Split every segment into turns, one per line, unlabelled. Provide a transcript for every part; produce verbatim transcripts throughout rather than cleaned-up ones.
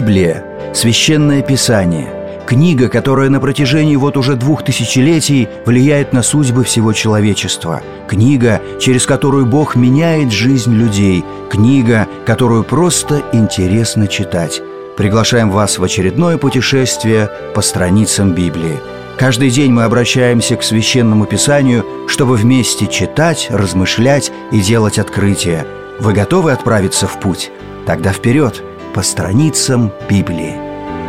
Библия – священное писание, книга, которая на протяжении вот уже двух тысячелетий влияет на судьбы всего человечества, книга, через которую Бог меняет жизнь людей, книга, которую просто интересно читать. Приглашаем вас в очередное путешествие по страницам Библии. Каждый день мы обращаемся к Священному Писанию, чтобы вместе читать, размышлять и делать открытия. Вы готовы отправиться в путь? Тогда вперед, по страницам Библии.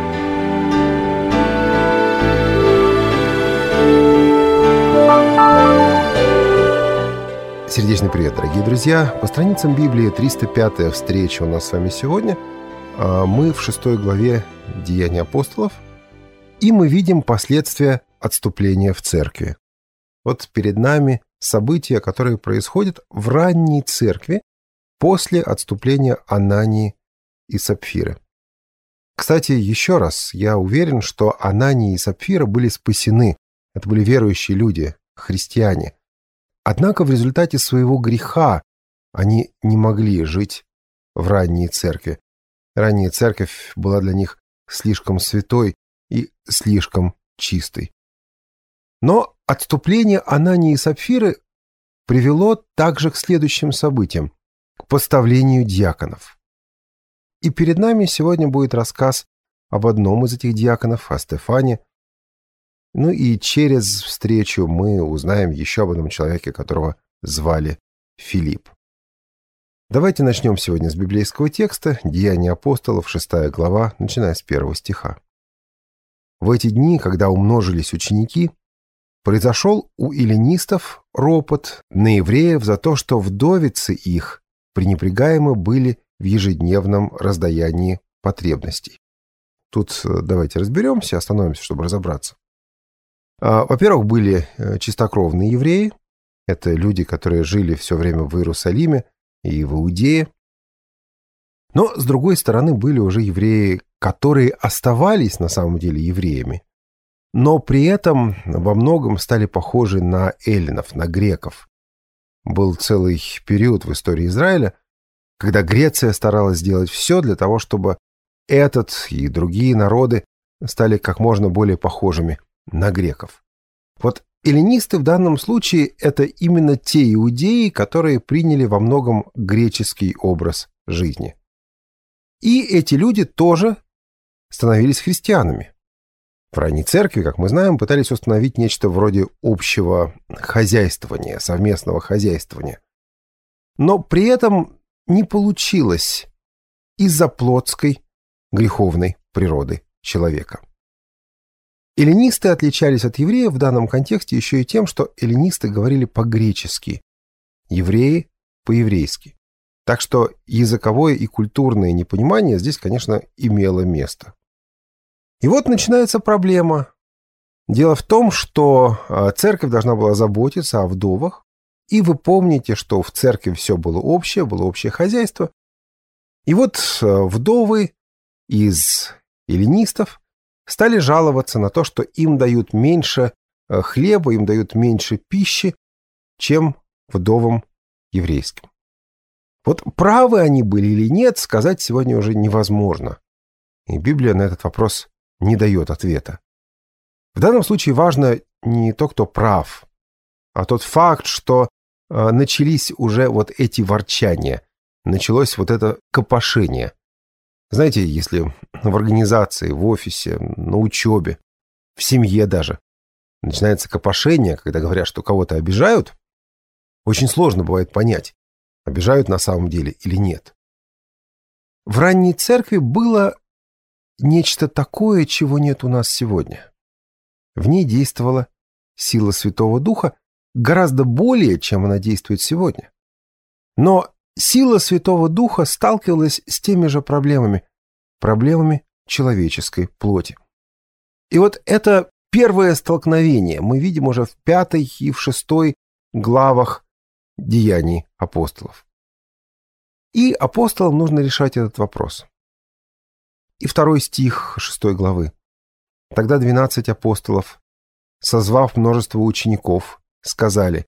Сердечный привет, дорогие друзья! По страницам Библии триста пятая встреча у нас с вами сегодня. Мы в шестой главе Деяний апостолов, и мы видим последствия отступления в церкви. Вот перед нами события, которые происходят в ранней церкви после отступления Анании и Сапфиры. Кстати, еще раз, я уверен, что Анания и Сапфира были спасены. Это были верующие люди, христиане. Однако в результате своего греха они не могли жить в ранней церкви. Ранняя церковь была для них слишком святой и слишком чистой. Но отступление Анании и Сапфиры привело также к следующим событиям, к поставлению диаконов. И перед нами сегодня будет рассказ об одном из этих диаконов, о Стефане. Ну и через встречу мы узнаем еще об одном человеке, которого звали Филипп. Давайте начнем сегодня с библейского текста, Деяния апостолов, шестая глава, начиная с первого стиха. В эти дни, когда умножились ученики, произошел у эллинистов ропот на евреев за то, что вдовицы их пренебрегаемы были в ежедневном раздаянии потребностей. Тут давайте разберемся, остановимся, чтобы разобраться. Во-первых, были чистокровные евреи. Это люди, которые жили все время в Иерусалиме и в Иудее. Но, с другой стороны, были уже евреи, которые оставались на самом деле евреями, но при этом во многом стали похожи на эллинов, на греков. Был целый период в истории Израиля, когда Греция старалась сделать все для того, чтобы этот и другие народы стали как можно более похожими на греков. Вот эллинисты в данном случае – это именно те иудеи, которые приняли во многом греческий образ жизни. И эти люди тоже становились христианами. В ранней церкви, как мы знаем, пытались установить нечто вроде общего хозяйствования, совместного хозяйствования. Но при этом не получилось из-за плотской греховной природы человека. Эллинисты отличались от евреев в данном контексте еще и тем, что эллинисты говорили по-гречески, евреи – по-еврейски. Так что языковое и культурное непонимание здесь, конечно, имело место. И вот начинается проблема. Дело в том, что церковь должна была заботиться о вдовах, и вы помните, что в церкви все было общее, было общее хозяйство. И вот вдовы из эллинистов стали жаловаться на то, что им дают меньше хлеба, им дают меньше пищи, чем вдовам еврейским. Вот правы они были или нет, сказать сегодня уже невозможно. И Библия на этот вопрос не дает ответа. В данном случае важно не то, кто прав, а тот факт, что начались уже вот эти ворчания, началось вот это копошение. Знаете, если в организации, в офисе, на учебе, в семье даже начинается копошение, когда говорят, что кого-то обижают, очень сложно бывает понять, обижают на самом деле или нет. В ранней церкви было нечто такое, чего нет у нас сегодня. В ней действовала сила Святого Духа гораздо более, чем она действует сегодня. Но сила Святого Духа сталкивалась с теми же проблемами, проблемами человеческой плоти. И вот это первое столкновение мы видим уже в пятой и в шестой главах Деяний апостолов. И апостолам нужно решать этот вопрос. И второй стих шестой главы. Тогда двенадцать апостолов, созвав множество учеников, сказали: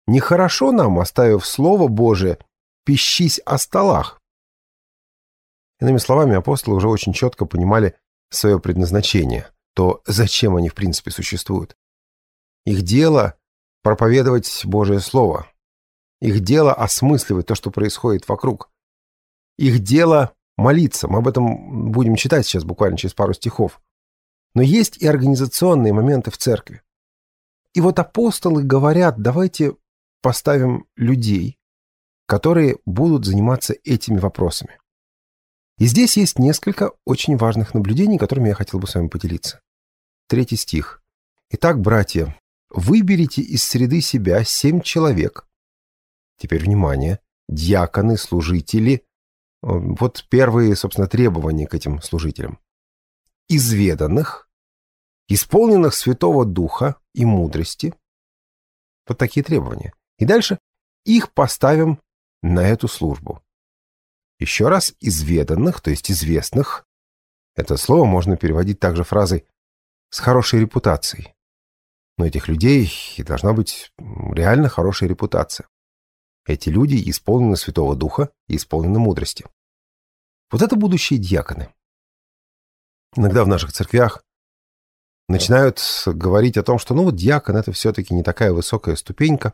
«Нехорошо нам, оставив Слово Божие, пищись о столах». Иными словами, апостолы уже очень четко понимали свое предназначение, то, зачем они в принципе существуют. Их дело – проповедовать Божие Слово. Их дело – осмысливать то, что происходит вокруг. Их дело – молиться. Мы об этом будем читать сейчас буквально через пару стихов. Но есть и организационные моменты в церкви. И вот апостолы говорят, давайте поставим людей, которые будут заниматься этими вопросами. И здесь есть несколько очень важных наблюдений, которыми я хотел бы с вами поделиться. Третий стих. «Итак, братья, выберите из среды себя семь человек». Теперь внимание. Диаконы, служители. Вот первые, собственно, требования к этим служителям. «Изведанных, исполненных Святого Духа и мудрости». Вот такие требования. И дальше их поставим на эту службу. Еще раз, изведанных, то есть известных. Это слово можно переводить также фразой «с хорошей репутацией». Но этих людей и должна быть реально хорошая репутация. Эти люди исполнены Святого Духа и исполнены мудрости. Вот это будущие диаконы. Иногда в наших церквях начинают говорить о том, что ну вот диакон — это все-таки не такая высокая ступенька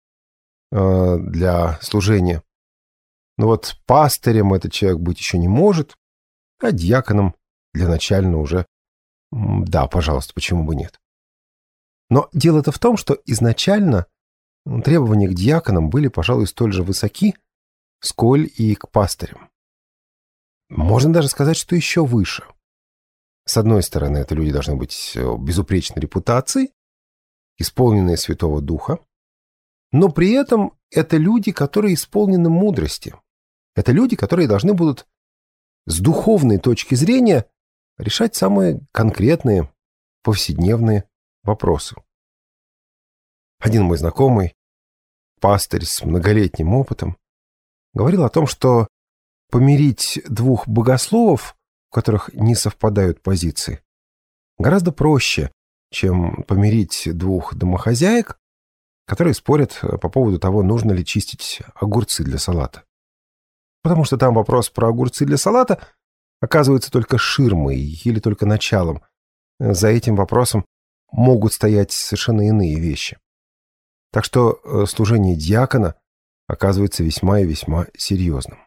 э, для служения. Но вот пастырем этот человек быть еще не может, а диаконом для начального уже, да, пожалуйста, почему бы нет. Но дело-то в том, что изначально требования к диаконам были, пожалуй, столь же высоки, сколь и к пастырям. Можно даже сказать, что еще выше. С одной стороны, это люди должны быть безупречной репутацией, исполненные Святого Духа, но при этом это люди, которые исполнены мудрости. Это люди, которые должны будут с духовной точки зрения решать самые конкретные, повседневные вопросы. Один мой знакомый, пастырь с многолетним опытом, говорил о том, что помирить двух богословов, в которых не совпадают позиции, гораздо проще, чем помирить двух домохозяек, которые спорят по поводу того, нужно ли чистить огурцы для салата. Потому что там вопрос про огурцы для салата оказывается только ширмой или только началом. За этим вопросом могут стоять совершенно иные вещи. Так что служение диакона оказывается весьма и весьма серьезным.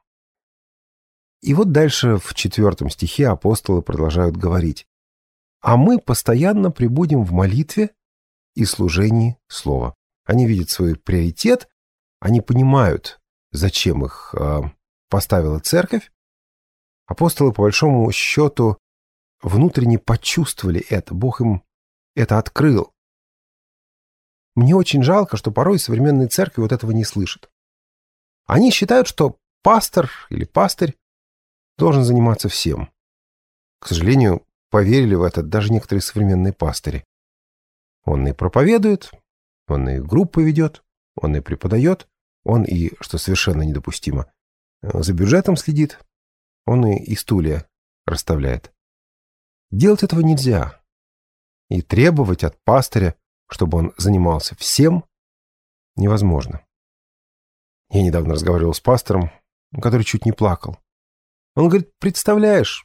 И вот дальше в четвертом стихе апостолы продолжают говорить: «А мы постоянно пребудем в молитве и служении слова». Они видят свой приоритет, они понимают, зачем их э, поставила церковь. Апостолы, по большому счету, внутренне почувствовали это, Бог им это открыл. Мне очень жалко, что порой современные церкви вот этого не слышат. Они считают, что пастор или пастырь должен заниматься всем. К сожалению, поверили в это даже некоторые современные пастыри. Он и проповедует, он и группы ведет, он и преподает, он и, что совершенно недопустимо, за бюджетом следит, он и, и стулья расставляет. Делать этого нельзя. И требовать от пастыря, чтобы он занимался всем, невозможно. Я недавно разговаривал с пастором, который чуть не плакал. Он говорит: представляешь,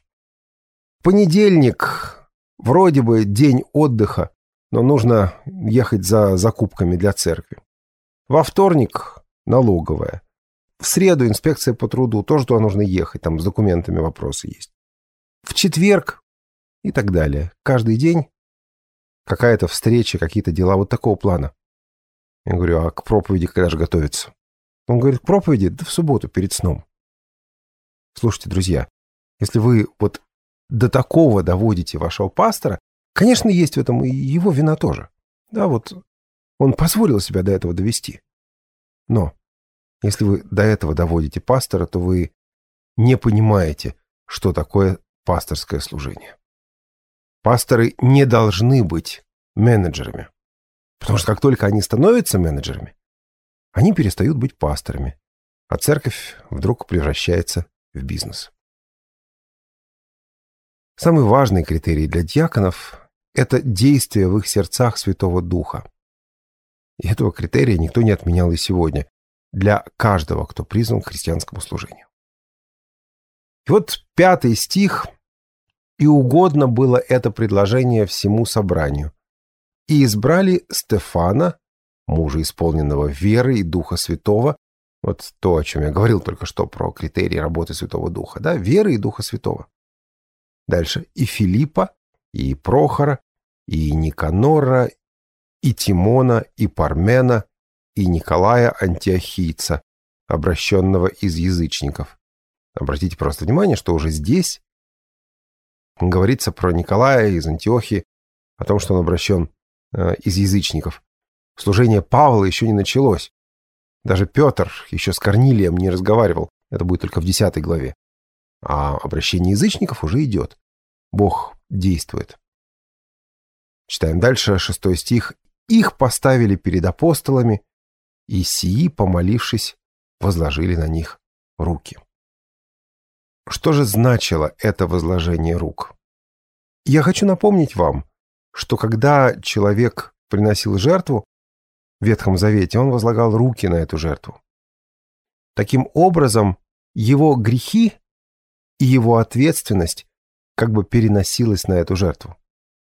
понедельник, вроде бы день отдыха, но нужно ехать за закупками для церкви. Во вторник налоговая. В среду инспекция по труду, тоже туда нужно ехать, там с документами вопросы есть. В четверг и так далее. Каждый день какая-то встреча, какие-то дела вот такого плана. Я говорю: а к проповеди когда же готовиться? Он говорит: к проповеди, да в субботу перед сном. Слушайте, друзья, если вы вот до такого доводите вашего пастора, конечно, есть в этом и его вина тоже. Да, вот он позволил себя до этого довести. Но если вы до этого доводите пастора, то вы не понимаете, что такое пасторское служение. Пасторы не должны быть менеджерами. Потому что как только они становятся менеджерами, они перестают быть пасторами, а церковь вдруг превращается в бизнес. Самый важный критерий для диаконов – это действие в их сердцах Святого Духа. И этого критерия никто не отменял и сегодня для каждого, кто призван к христианскому служению. И вот пятый стих. «И угодно было это предложение всему собранию. И избрали Стефана, мужа, исполненного веры и Духа Святого». Вот то, о чем я говорил только что, про критерии работы Святого Духа. Да? Веры и Духа Святого. Дальше. «И Филиппа, и Прохора, и Никанора, и Тимона, и Пармена, и Николая Антиохийца, обращенного из язычников». Обратите просто внимание, что уже здесь говорится про Николая из Антиохии, о том, что он обращен э, из язычников. Служение Павла еще не началось. Даже Петр еще с Корнилием не разговаривал. Это будет только в десятой главе. А обращение язычников уже идет. Бог действует. Читаем дальше, шестой стих. «Их поставили перед апостолами, и сии, помолившись, возложили на них руки». Что же значило это возложение рук? Я хочу напомнить вам, что когда человек приносил жертву в Ветхом Завете, он возлагал руки на эту жертву. Таким образом, его грехи и его ответственность как бы переносилась на эту жертву.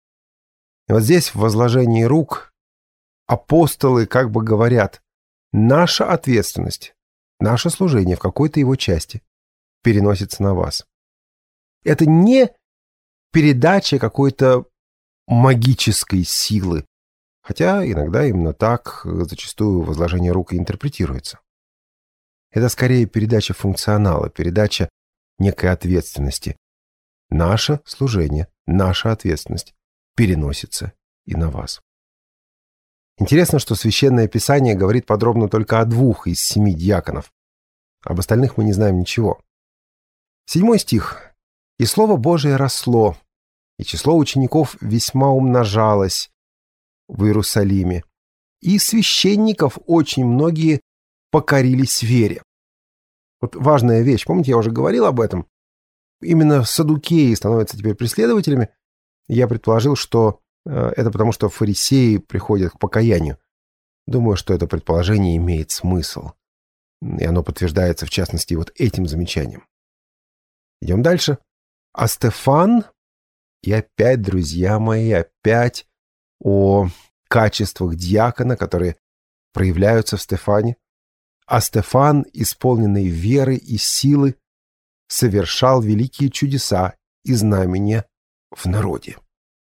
И вот здесь в возложении рук апостолы как бы говорят: наша ответственность, наше служение в какой-то его части переносится на вас. Это не передача какой-то магической силы, хотя иногда именно так зачастую возложение рук и интерпретируется. Это скорее передача функционала, передача некой ответственности. Наше служение, наша ответственность переносится и на вас. Интересно, что Священное Писание говорит подробно только о двух из семи диаконов. Об остальных мы не знаем ничего. Седьмой стих. «И Слово Божие росло, и число учеников весьма умножалось в Иерусалиме, и священников очень многие покорились вере». Вот важная вещь. Помните, я уже говорил об этом? Именно саддукеи становятся теперь преследователями. Я предположил, что э, это потому, что фарисеи приходят к покаянию. Думаю, что это предположение имеет смысл. И оно подтверждается, в частности, вот этим замечанием. Идем дальше. А Стефан, и опять, друзья мои, опять о качествах диакона, которые проявляются в Стефане. А Стефан, исполненный веры и силы, совершал великие чудеса и знамения в народе.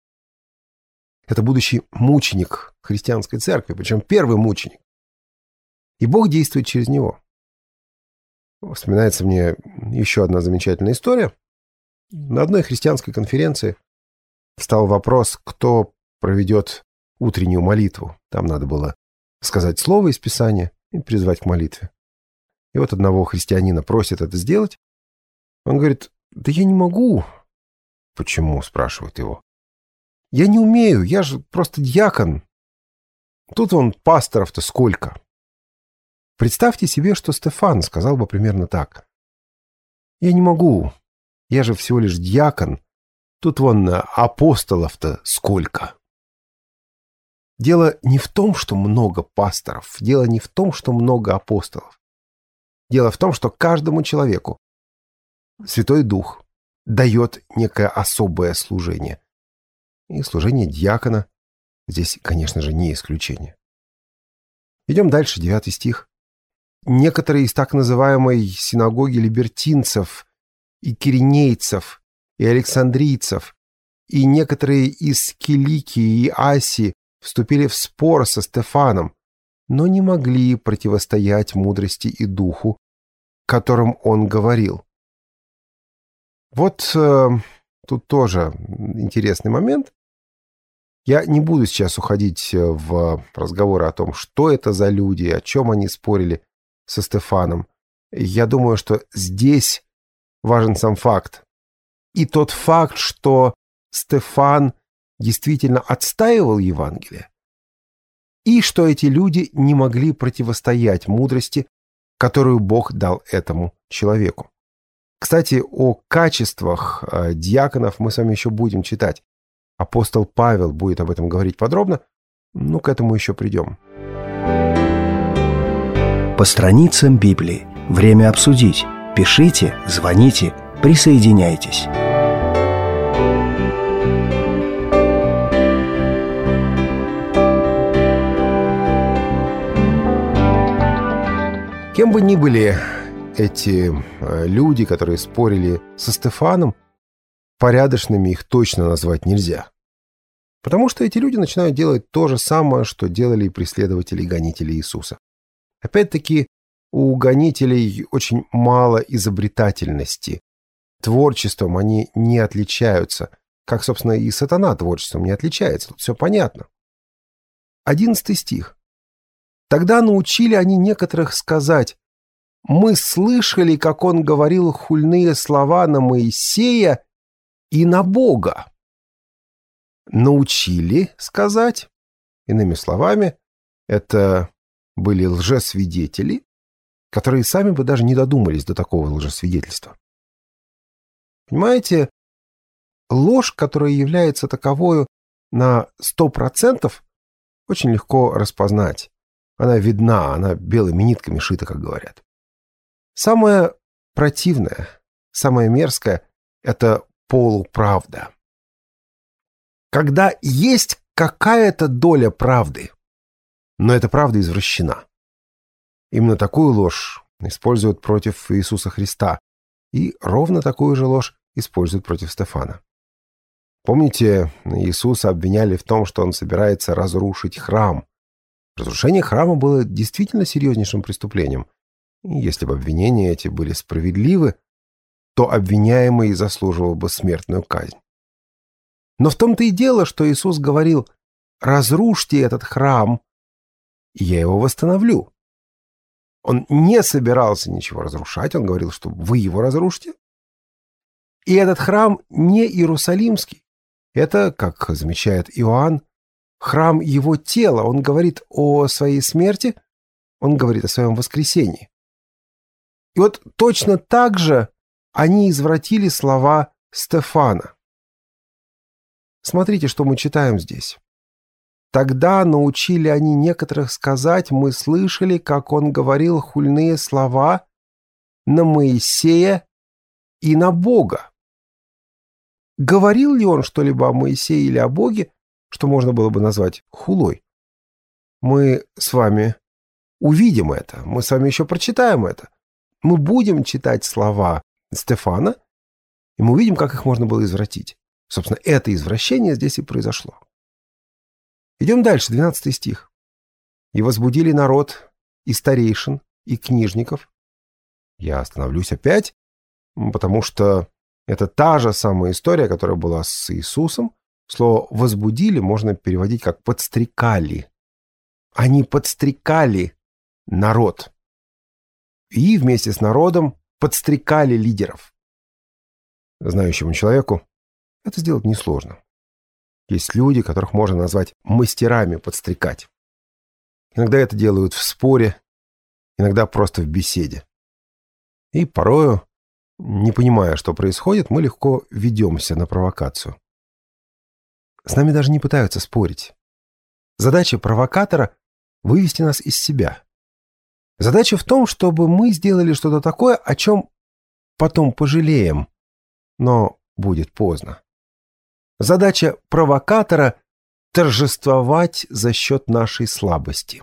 Это будущий мученик христианской церкви, причем первый мученик. И Бог действует через него. Вспоминается мне еще одна замечательная история. На одной христианской конференции встал вопрос, кто проведет утреннюю молитву. Там надо было сказать слово из Писания и призвать к молитве. И вот одного христианина просят это сделать. Он говорит: да я не могу. Почему? Спрашивают его. Я не умею, я же просто диакон. Тут вон пасторов-то сколько. Представьте себе, что Стефан сказал бы примерно так. Я не могу, я же всего лишь диакон. Тут вон апостолов-то сколько. Дело не в том, что много пасторов, дело не в том, что много апостолов. Дело в том, что каждому человеку Святой Дух дает некое особое служение. И служение диакона здесь, конечно же, не исключение. Идем дальше, девятый стих. Некоторые из так называемой синагоги либертинцев и киринейцев и александрийцев и некоторые из Киликии и Асии вступили в спор со Стефаном, но не могли противостоять мудрости и духу, которым он говорил. Вот э, тут тоже интересный момент. Я не буду сейчас уходить в разговоры о том, что это за люди, о чем они спорили со Стефаном. Я думаю, что здесь важен сам факт. И тот факт, что Стефан действительно отстаивал Евангелие, и что эти люди не могли противостоять мудрости, которую Бог дал этому человеку. Кстати, о качествах диаконов мы с вами еще будем читать. Апостол Павел будет об этом говорить подробно, но к этому еще придем.
По страницам Библии. Время обсудить. Пишите, звоните. Присоединяйтесь.
Кем бы ни были эти люди, которые спорили со Стефаном, порядочными их точно назвать нельзя. Потому что эти люди начинают делать то же самое, что делали и преследователи и гонители Иисуса. Опять-таки, у гонителей очень мало изобретательности. Творчеством они не отличаются, как, собственно, и сатана творчеством не отличается. Тут все понятно. Одиннадцатый стих. «Тогда научили они некоторых сказать: мы слышали, как он говорил хульные слова на Моисея и на Бога». Научили сказать, иными словами, это были лжесвидетели, которые сами бы даже не додумались до такого лжесвидетельства. Понимаете, ложь, которая является таковою на сто процентов, очень легко распознать. Она видна, она белыми нитками шита, как говорят. Самое противное, самое мерзкое – это полуправда. Когда есть какая-то доля правды, но эта правда извращена. Именно такую ложь используют против Иисуса Христа, и ровно такую же ложь используют против Стефана. Помните, Иисуса обвиняли в том, что он собирается разрушить храм. Разрушение храма было действительно серьезнейшим преступлением. И если бы обвинения эти были справедливы, то обвиняемый заслуживал бы смертную казнь. Но в том-то и дело, что Иисус говорил: «Разрушьте этот храм, и я его восстановлю». Он не собирался ничего разрушать, он говорил, что вы его разрушите. И этот храм не иерусалимский. Это, как замечает Иоанн, храм его тела. Он говорит о своей смерти, он говорит о своем воскресении. И вот точно так же они извратили слова Стефана. Смотрите, что мы читаем здесь. «Тогда научили они некоторых сказать: мы слышали, как он говорил хульные слова на Моисея и на Бога». Говорил ли он что-либо о Моисее или о Боге, что можно было бы назвать хулой? Мы с вами увидим это, мы с вами еще прочитаем это. Мы будем читать слова Стефана, и мы увидим, как их можно было извратить. Собственно, это извращение здесь и произошло. Идем дальше, двенадцатый стих. «И возбудили народ, и старейшин, и книжников». Я остановлюсь опять, потому что это та же самая история, которая была с Иисусом. Слово «возбудили» можно переводить как «подстрекали». Они подстрекали народ. И вместе с народом подстрекали лидеров. Знающему человеку это сделать несложно. Есть люди, которых можно назвать мастерами подстрекать. Иногда это делают в споре, иногда просто в беседе. И порою, не понимая, что происходит, мы легко ведемся на провокацию. С нами даже не пытаются спорить. Задача провокатора – вывести нас из себя. Задача в том, чтобы мы сделали что-то такое, о чем потом пожалеем, но будет поздно. Задача провокатора – торжествовать за счет нашей слабости.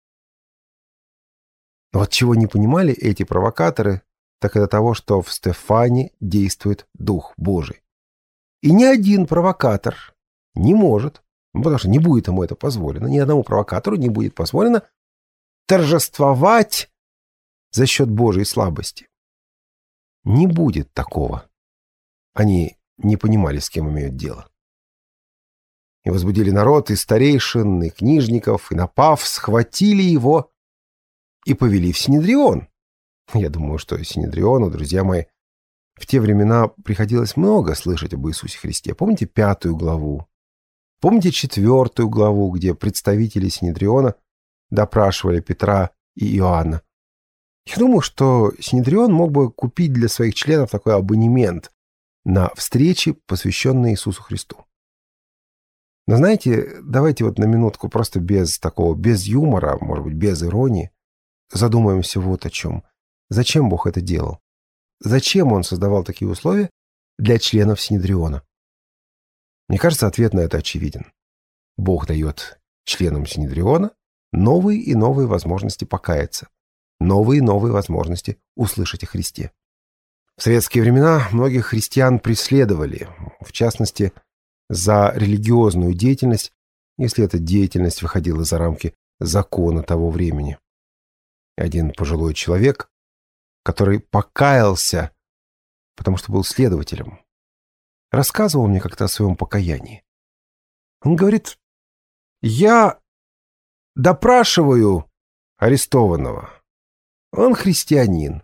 Вот чего не понимали эти провокаторы, так это того, что в Стефане действует Дух Божий. И ни один провокатор не может, потому что не будет ему это позволено, ни одному провокатору не будет позволено торжествовать за счет Божьей слабости. Не будет такого. Они не понимали, с кем имеют дело. И возбудили народ, и старейшин, и книжников, и, напав, схватили его и повели в Синедрион. Я думаю, что Синедриону, друзья мои, в те времена приходилось много слышать об Иисусе Христе. Помните пятую главу? Помните четвертую главу, где представители Синедриона допрашивали Петра и Иоанна? Я думаю, что Синедрион мог бы купить для своих членов такой абонемент на встречи, посвященные Иисусу Христу. Но знаете, давайте вот на минутку просто без такого, без юмора, может быть, без иронии, задумаемся вот о чем. Зачем Бог это делал? зачем он создавал такие условия для членов Синедриона? Мне кажется, ответ на это очевиден. Бог дает членам Синедриона новые и новые возможности покаяться, новые и новые возможности услышать о Христе. В советские времена многих христиан преследовали, в частности, за религиозную деятельность, если эта деятельность выходила за рамки закона того времени. Один пожилой человек, который покаялся, потому что был следователем, рассказывал мне как-то о своем покаянии. Он говорит: «Я допрашиваю арестованного. Он христианин.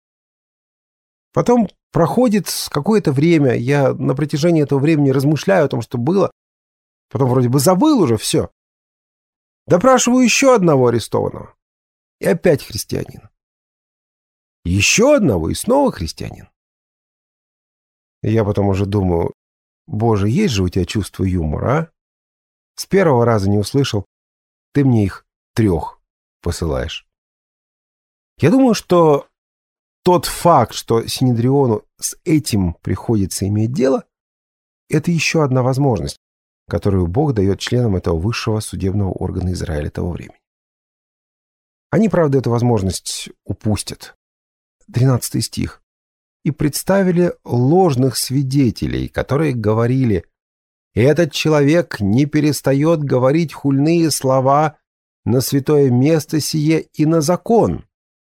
Потом проходит какое-то время, я на протяжении этого времени размышляю о том, что было, потом вроде бы забыл уже все. Допрашиваю еще одного арестованного. И опять христианин. Еще одного и снова христианин. И я потом уже думаю: Боже, есть же у тебя чувство юмора, а? С первого раза не услышал, ты мне их трех посылаешь». Я думаю, что тот факт, что Синедриону с этим приходится иметь дело, это еще одна возможность, которую Бог дает членам этого высшего судебного органа Израиля того времени. Они, правда, эту возможность упустят. тринадцатый стих. «И представили ложных свидетелей, которые говорили: этот человек не перестает говорить хульные слова на святое место сие и на закон.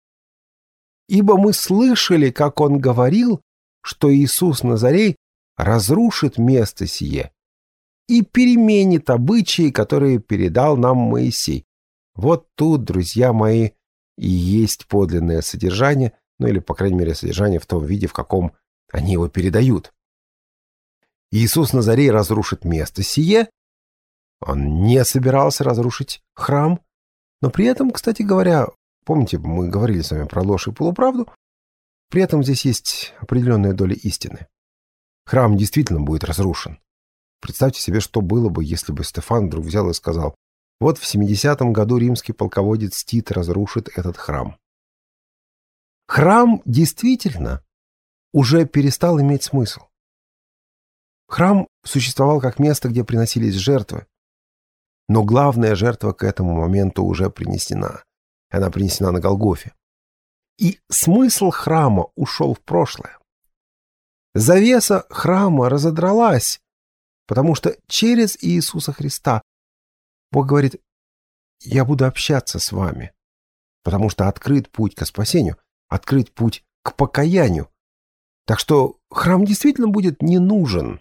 Ибо мы слышали, как он говорил, что Иисус Назарей разрушит место сие и переменит обычаи, которые передал нам Моисей». Вот тут, друзья мои, и есть подлинное содержание, ну или, по крайней мере, содержание в том виде, в каком они его передают. Иисус Назарей разрушит место сие. Он не собирался разрушить храм, но при этом, кстати говоря, помните, мы говорили с вами про ложь и полуправду, при этом здесь есть определенная доля истины. Храм действительно будет разрушен. Представьте себе, что было бы, если бы Стефан вдруг взял и сказал: вот в семидесятом году римский полководец Тит разрушит этот храм. Храм действительно уже перестал иметь смысл. Храм существовал как место, где приносились жертвы, но главная жертва к этому моменту уже принесена. Она принесена на Голгофе. И смысл храма ушел в прошлое. Завеса храма разодралась, потому что через Иисуса Христа Бог говорит: я буду общаться с вами, потому что открыт путь к спасению, открыт путь к покаянию. Так что храм действительно будет не нужен.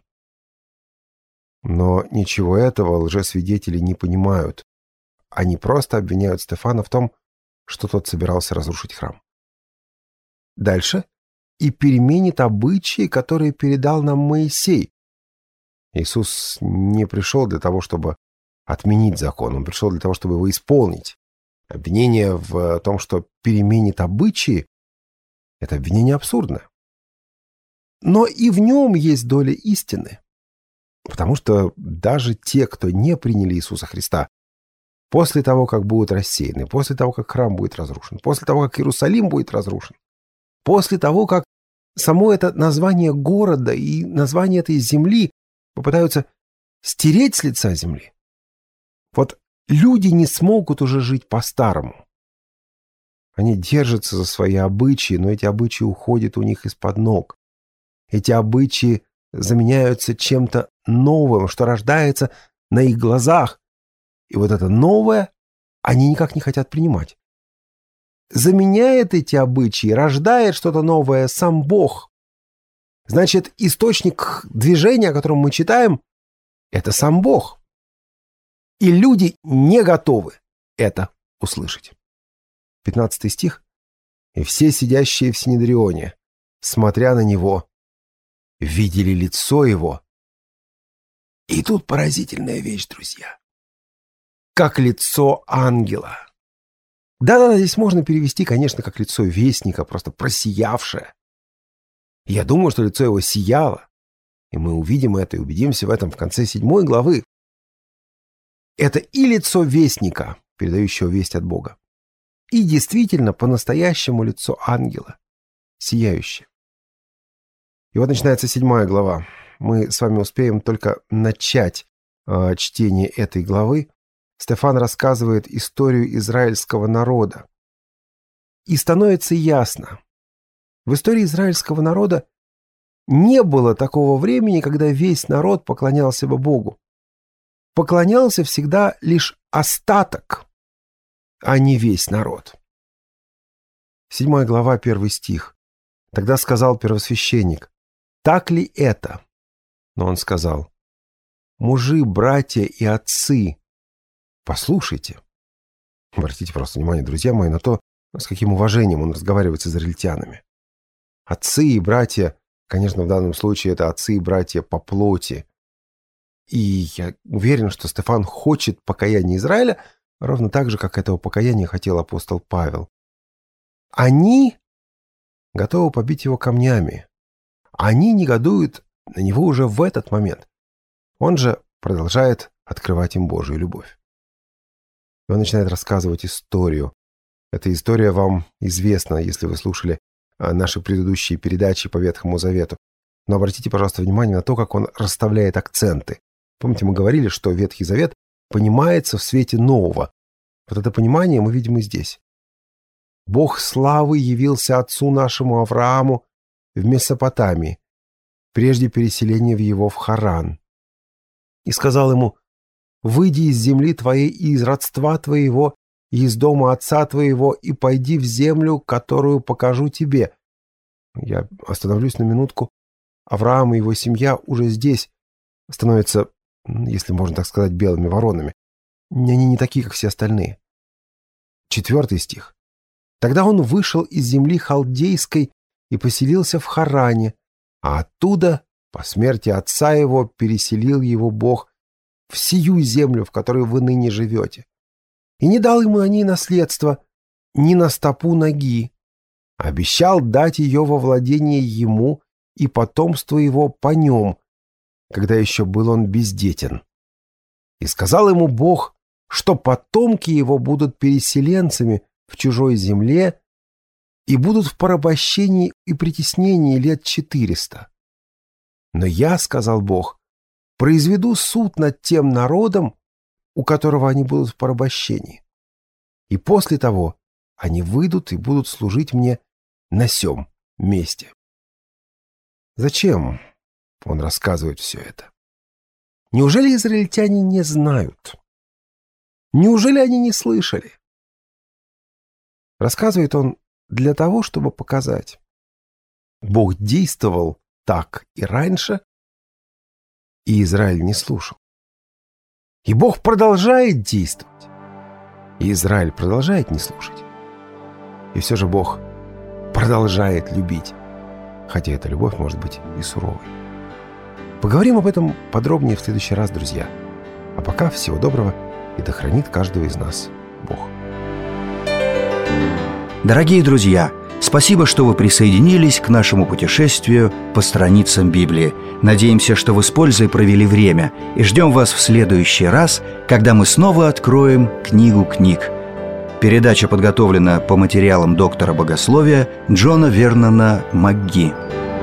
Но ничего этого лжесвидетели не понимают. Они просто обвиняют Стефана в том, что тот собирался разрушить храм. Дальше. «И переменит обычаи, которые передал нам Моисей». Иисус не пришел для того, чтобы отменить закон. Он пришел для того, чтобы его исполнить. Обвинение в том, что переменит обычаи, это обвинение абсурдное. Но и в нем есть доля истины. Потому что даже те, кто не приняли Иисуса Христа, после того, как будут рассеяны, после того, как храм будет разрушен, после того, как Иерусалим будет разрушен, после того, как само это название города и название этой земли попытаются стереть с лица земли, вот люди не смогут уже жить по-старому. Они держатся за свои обычаи, но эти обычаи уходят у них из-под ног. Эти обычаи заменяются чем-то новым, что рождается на их глазах. И вот это новое они никак не хотят принимать. Заменяет эти обычаи, рождает что-то новое сам Бог. Значит, источник движения, о котором мы читаем, это сам Бог. И люди не готовы это услышать. пятнадцатый стих. «И все сидящие в Синедрионе, смотря на него, видели лицо его». И тут поразительная вещь, друзья. Как лицо ангела. Да-да-да, здесь можно перевести, конечно, как лицо вестника, просто просиявшее. Я думаю, что лицо его сияло. И мы увидим это и убедимся в этом в конце седьмой главы. Это и лицо вестника, передающего весть от Бога, и действительно по-настоящему лицо ангела, сияющее. И вот начинается седьмая глава. Мы с вами успеем только начать э, чтение этой главы. Стефан рассказывает историю израильского народа. И становится ясно, в истории израильского народа не было такого времени, когда весь народ поклонялся бы Богу. Поклонялся всегда лишь остаток, а не весь народ. Седьмая глава, первый стих. Тогда сказал первосвященник: «Так ли это?» Но он сказал: «Мужи, братья и отцы, послушайте». Обратите просто внимание, друзья мои, на то, с каким уважением он разговаривает с израильтянами. Отцы и братья, конечно, в данном случае это отцы и братья по плоти. И я уверен, что Стефан хочет покаяния Израиля, ровно так же, как этого покаяния хотел апостол Павел. Они готовы побить его камнями. Они негодуют на него уже в этот момент. Он же продолжает открывать им Божию любовь. И он начинает рассказывать историю. Эта история вам известна, если вы слушали наши предыдущие передачи по Ветхому Завету. Но обратите, пожалуйста, внимание на то, как он расставляет акценты. Помните, мы говорили, что Ветхий Завет понимается в свете нового. Вот это понимание мы видим и здесь. «Бог славы явился отцу нашему Аврааму в Месопотамии, прежде переселения в его в Харан. И сказал ему: выйди из земли твоей и из родства твоего, и из дома отца твоего, и пойди в землю, которую покажу тебе». Я остановлюсь на минутку. Авраам и его семья уже здесь становятся, если можно так сказать, белыми воронами. Они не такие, как все остальные. Четвертый стих. «Тогда он вышел из земли халдейской и поселился в Харане, а оттуда, по смерти отца его, переселил его Бог в сию землю, в которой вы ныне живете. И не дал ему на ней наследство ни на стопу ноги, а обещал дать ее во владение ему и потомству его по нем, когда еще был он бездетен. И сказал ему Бог, что потомки его будут переселенцами в чужой земле и будут в порабощении и притеснении лет четыреста. Но я, сказал Бог, произведу суд над тем народом, у которого они будут в порабощении. И после того они выйдут и будут служить мне на сем месте». Зачем он рассказывает все это? Неужели израильтяне не знают? Неужели они не слышали? Рассказывает он для того, чтобы показать: Бог действовал так и раньше, и Израиль не слушал. И Бог продолжает действовать, и Израиль продолжает не слушать. И все же Бог продолжает любить, хотя эта любовь может быть и суровой. Поговорим об этом подробнее в следующий раз, друзья. А пока всего доброго, и да хранит каждого из нас Бог.
Дорогие друзья, спасибо, что вы присоединились к нашему путешествию по страницам Библии. Надеемся, что вы с пользой провели время, и ждем вас в следующий раз, когда мы снова откроем книгу книг. Передача подготовлена по материалам доктора богословия Джона Вернона МакГи.